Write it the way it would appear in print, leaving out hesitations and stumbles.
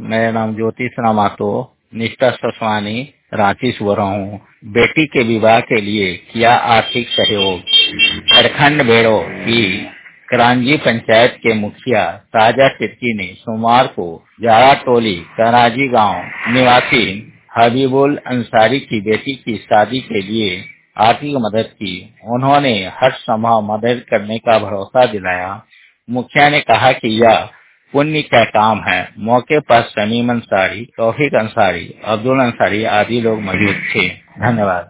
मेरा नाम ज्योतिष रामातो, निष्ठा ससवानी, रांची से बोल रहा हूँ। बेटी के विवाह के लिए किया आर्थिक सहयोग। प्रखंड बेड़ो की करांजी पंचायत के मुखिया ताजा तिर्की ने सोमवार को जारा टोली कराजी गांव निवासी हबीबुल अंसारी की बेटी की शादी के लिए आर्थिक मदद की। उन्होंने हर संभव मदद करने का भरोसा दिलाया। मुखिया ने कहा कि यह पुण्य का काम है। मौके पर शमीम अंसारी, तौफीक अंसारी, अब्दुल अंसारी आदि लोग मौजूद थे। धन्यवाद।